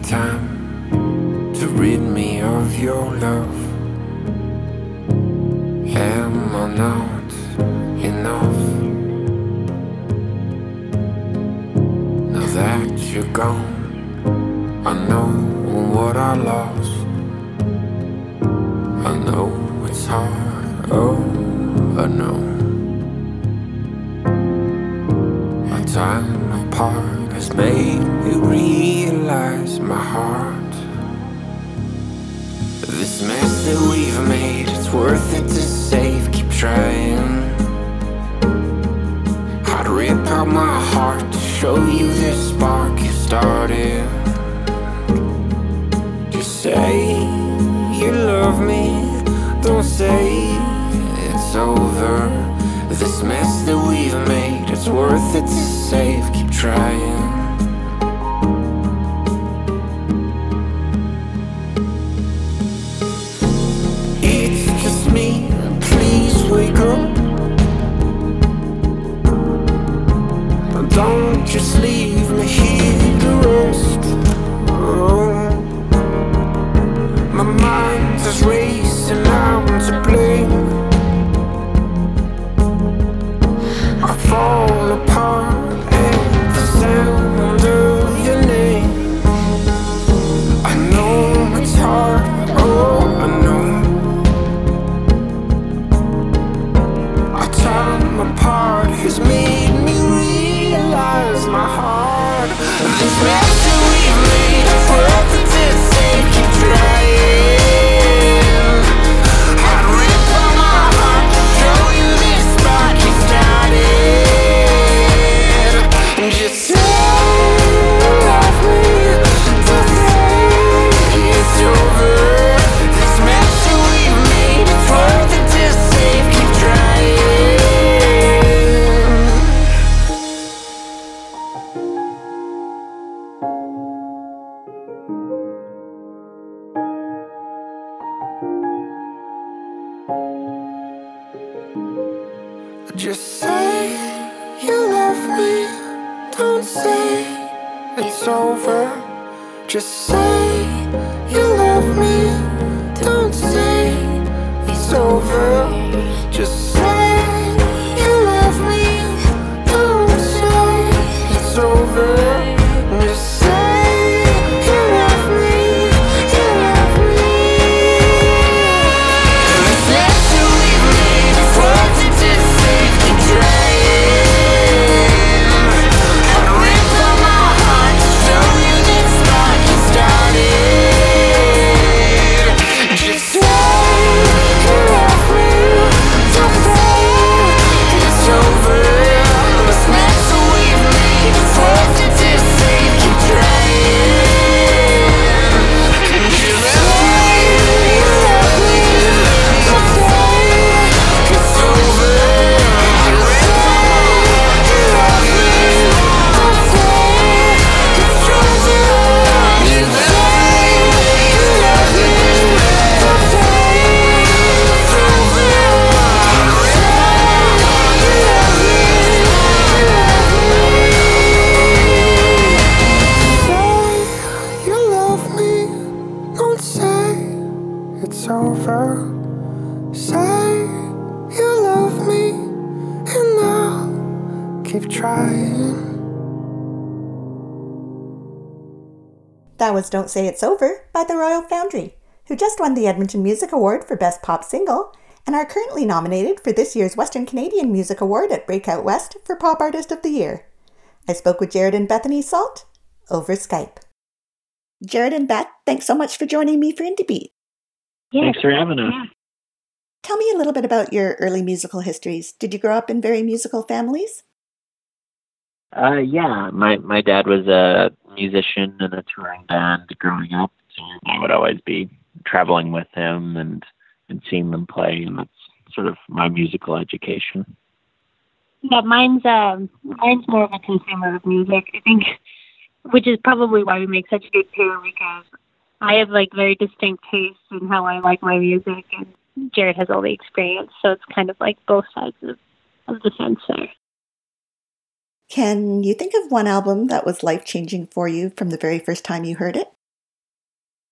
time to rid me of your love. Am I not enough? Now that you're gone, I know what I lost. I know it's hard, oh, I know. Our time apart has made me realize my heart. This mess that we've made, it's worth it to save, keep trying. I'd rip out my heart to show you this spark you started. Just say you love me, don't say it's over. This mess that we've made, it's worth it to save, keep trying. It's just me, please wake up. Don't just leave me here to rest. Oh, my mind is racing, I'm to blame. I fall apart at the sound of your name. I know it's hard, oh, I know. Our time apart has made me realize my heart. This mess that we've made, it's worth it to save, keep trying. I'd rip out my heart to show you this spark you started. Just say you love me, don't say it's over. This mess that we've made, it's worth it to save, keep trying. Just say you love me, don't say it's over. Just say you love me, don't say it's over. Just say you love me, don't say it's over. Just say you love me, you love me. This mess that we've made, it's worth it to save, keep trying. I'd rip out my heart to show you this spark you started. Just say you love me, don't say it's over. This mess that we've made, it's worth it to save, keep trying. Just say you love me, don't say it's over. I'd rip out my heart to love me, don't say it's over. Just say you love me, don't say it's over. I'd rip out my heart to love me, Say you love me, don't say it's over. Say you love me, and I'll keep trying. That was Don't Say It's Over by the Royal Foundry, who just won the Edmonton Music Award for Best Pop Single and are currently nominated for this year's Western Canadian Music Award at Breakout West for Pop Artist of the Year. I spoke with Jared and Bethany Salt over Skype. Jared and Beth, thanks so much for joining me for Indie Beat. Thanks for having us. Tell me a little bit about your early musical histories. Did you grow up in very musical families? Yeah, my dad was a musician in a touring band growing up, so I would always be traveling with him and seeing them play, and that's sort of my musical education. Yeah, mine's more of a consumer of music, I think, which is probably why we make such a good pair, because I have like very distinct tastes in how I like my music, and Jared has all the experience, so it's kind of like both sides of the fence there. Can you think of one album that was life-changing for you from the very first time you heard it?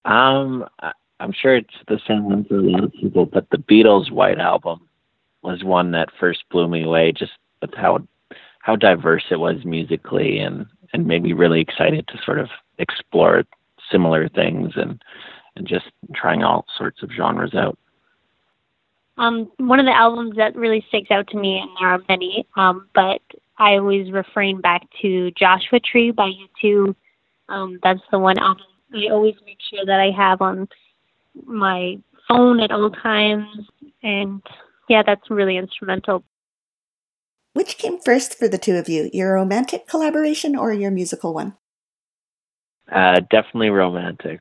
I'm sure it's the same one for a lot of people, but the Beatles' White Album was one that first blew me away, just with how diverse it was musically, and made me really excited to sort of explore similar things and just trying all sorts of genres out. One of the albums that really sticks out to me, and there are many, but I always refrain back to Joshua Tree by U2. That's the one album I always make sure that I have on my phone at all times. And yeah, that's really instrumental. Which came first for the two of you, your romantic collaboration or your musical one? Definitely romantic.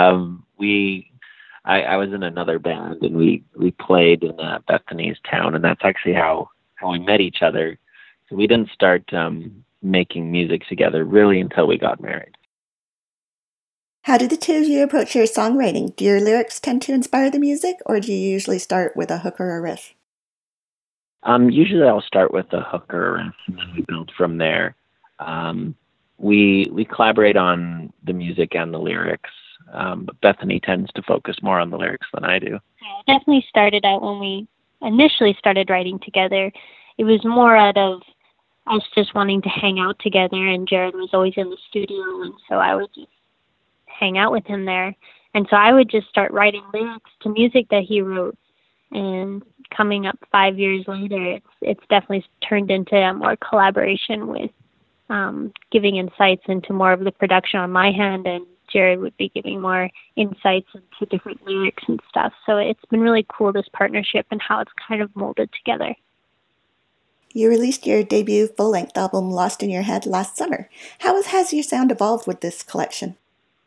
I was in another band, and we played in Bethany's town, and that's actually how we met each other. So we didn't start making music together really until we got married. How do the two of you approach your songwriting? Do your lyrics tend to inspire the music, or do you usually start with a hook or a riff? Usually I'll start with a hook or a riff, and then we build from there. We collaborate on the music and the lyrics, but Bethany tends to focus more on the lyrics than I do. Yeah, it definitely started out when we initially started writing together. It was more out of us just wanting to hang out together, and Jared was always in the studio, and so I would just hang out with him there. And so I would just start writing lyrics to music that he wrote. And coming up 5 years later, it's definitely turned into a more collaboration with giving insights into more of the production on my hand, and Jared would be giving more insights into different lyrics and stuff. So it's been really cool, this partnership and how it's kind of molded together. You released your debut full-length album, Lost in Your Head, last summer. How has your sound evolved with this collection?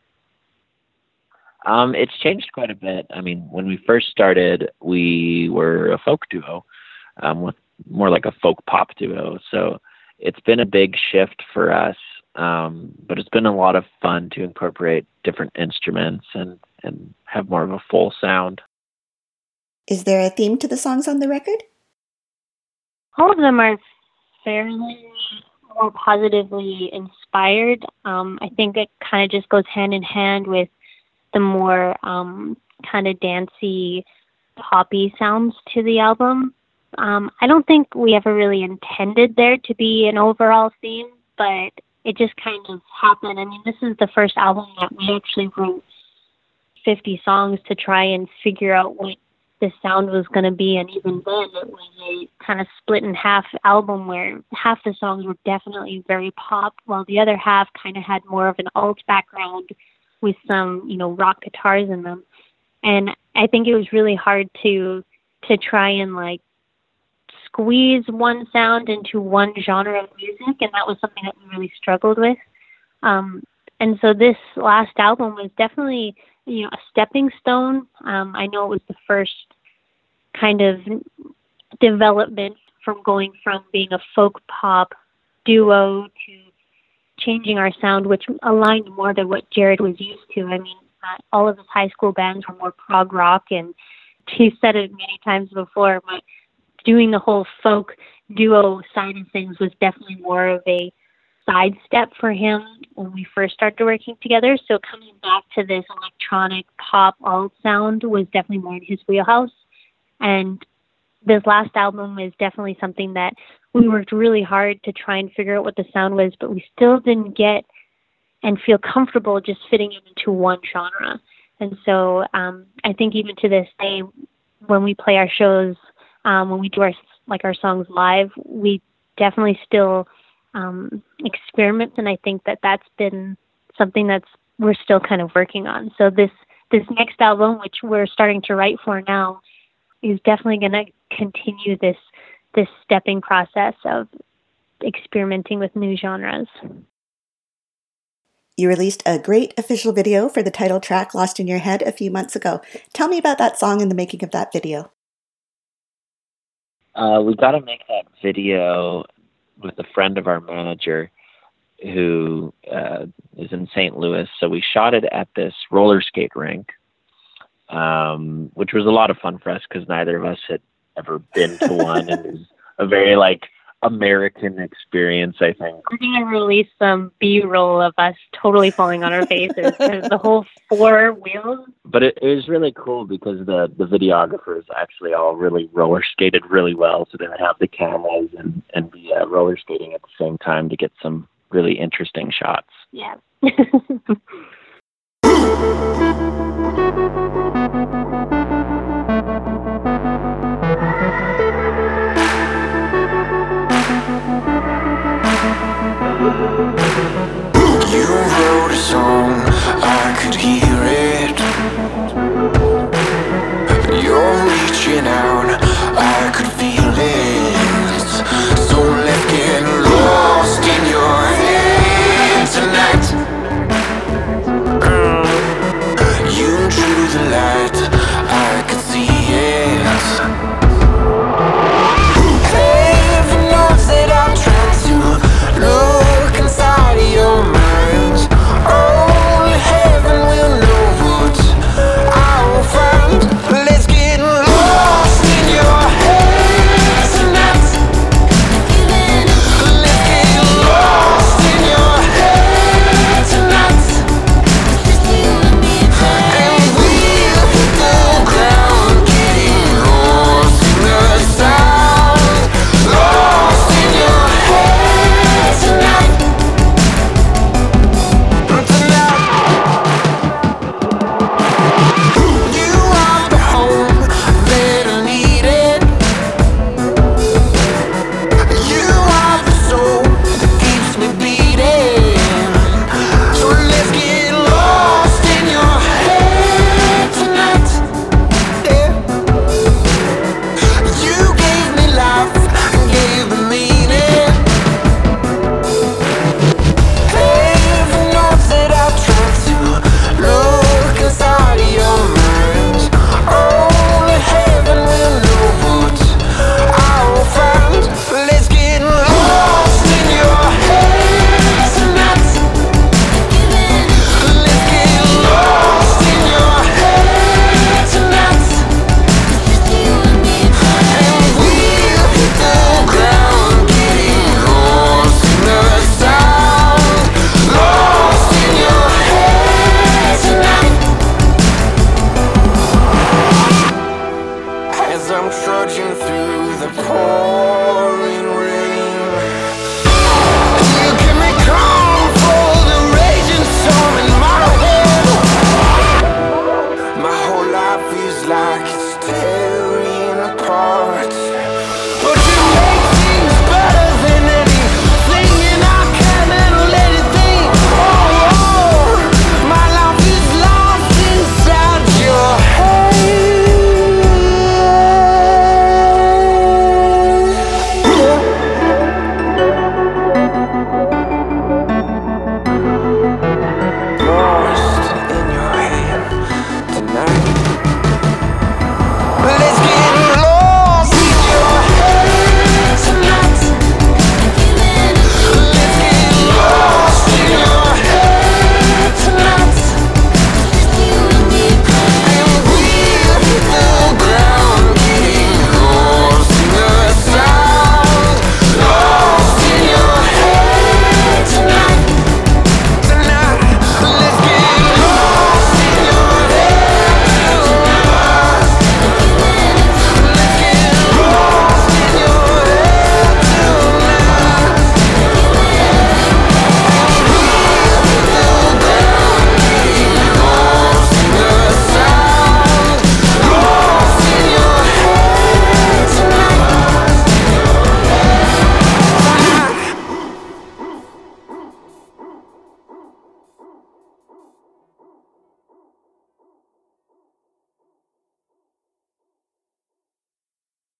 It's changed quite a bit. I mean, when we first started, we were a folk duo, with more like a folk pop duo. So it's been a big shift for us, but it's been a lot of fun to incorporate different instruments and have more of a full sound. Is there a theme to the songs on the record? All of them are fairly more positively inspired. I think it kind of just goes hand in hand with the more kind of dancey, poppy sounds to the album. I don't think we ever really intended there to be an overall theme, but it just kind of happened. I mean, this is the first album that we actually wrote 50 songs to try and figure out what the sound was going to be, and even then it was a kind of split in half album where half the songs were definitely very pop, while the other half kind of had more of an alt background with some, rock guitars in them. And I think it was really hard to try and like squeeze one sound into one genre of music, and that was something that we really struggled with. And so this last album was definitely, a stepping stone. I know it was the first kind of development from going from being a folk pop duo to changing our sound, which aligned more to what Jared was used to. I mean, all of his high school bands were more prog rock, and he said it many times before, but doing the whole folk duo side of things was definitely more of a sidestep for him when we first started working together. So coming back to this electronic pop alt sound was definitely more in his wheelhouse. And this last album is definitely something that we worked really hard to try and figure out what the sound was, but we still didn't get and feel comfortable just fitting it into one genre. And so I think even to this day, when we play our shows, when we do our songs live, we definitely still experiment, and I think that's been something we're still kind of working on. So this next album, which we're starting to write for now, is definitely going to continue this stepping process of experimenting with new genres. You released a great official video for the title track, Lost in Your Head, a few months ago. Tell me about that song and the making of that video. We got to make that video with a friend of our manager who is in St. Louis. So we shot it at this roller skate rink, which was a lot of fun for us because neither of us had ever been to one. And it was a very American experience, I think. We're going to release some B-roll of us totally falling on our faces because the whole 4 wheels. But it was really cool because the videographers actually all really roller skated really well. So they would have the cameras and be roller skating at the same time to get some really interesting shots. Yeah.